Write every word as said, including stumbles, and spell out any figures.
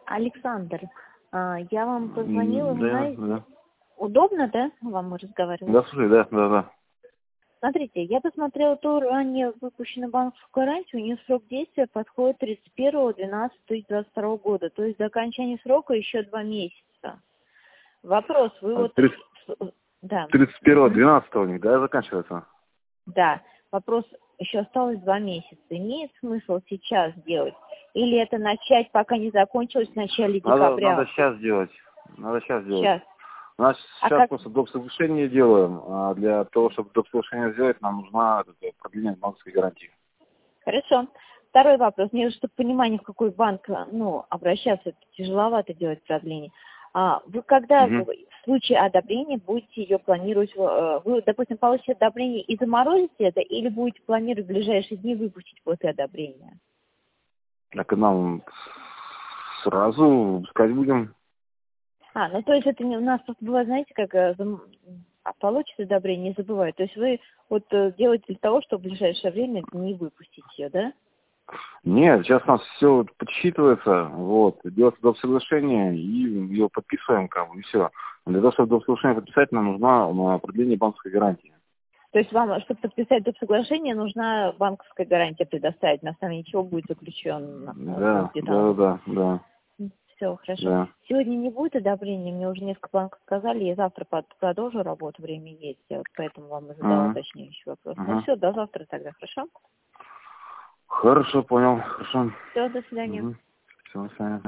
Александр, а, я вам позвонила, Да, знаете, да. удобно, да, вам разговаривать? Да, слушай, да, да, да. Смотрите, я посмотрела ту ранее выпущенную банковскую гарантию, у нее срок действия подходит тридцать первого двенадцатого две тысячи двадцать второго года, то есть до окончания срока еще два месяца. Вопрос, вы А вот... тридцать Да. тридцать первого Мгм. двенадцатого у них, да, заканчивается? Да, вопрос, еще осталось два месяца. Имеет смысл сейчас делать? Или это начать, пока не закончилось, в начале Надо, декабря? надо сейчас делать. Надо сейчас делать. Сейчас. У нас А сейчас как? просто доп. Соглашение делаем. А для того, чтобы доп. Соглашение сделать, нам нужна это, продление банковской гарантии. Хорошо. Второй вопрос. Мне, чтобы понимание, в какой банк, ну, обращаться, это тяжеловато делать продление. А вы когда Угу. в случае одобрения будете ее планировать, э, вы, допустим, получите одобрение и заморозите это, или будете планировать в ближайшие дни выпустить после одобрения? Так и нам сразу искать будем. А, ну то есть это не у нас просто бывает, знаете, как э, зам- а получится одобрение, не забывают. То есть вы вот э, делаете для того, чтобы в ближайшее время не выпустить ее, да? Нет, сейчас у нас все подсчитывается, вот, делается доп. Соглашение, и ее подписываем, как бы, и все. Для того, чтобы доп. Соглашение подписать, нам нужна а, продление банковской гарантии. То есть вам, чтобы подписать это соглашение, нужна банковская гарантия предоставить, на основании чего будет заключен Да, где-то. да, да, да, Все, хорошо. да. Сегодня не будет одобрения, мне уже несколько банков сказали, я завтра под- продолжу работу, время есть, я вот поэтому вам и задала Ага, уточняющий вопрос. Ну ага. все, до завтра тогда, хорошо? Хорошо, понял, хорошо. Все, до свидания. Угу. Все, до свидания.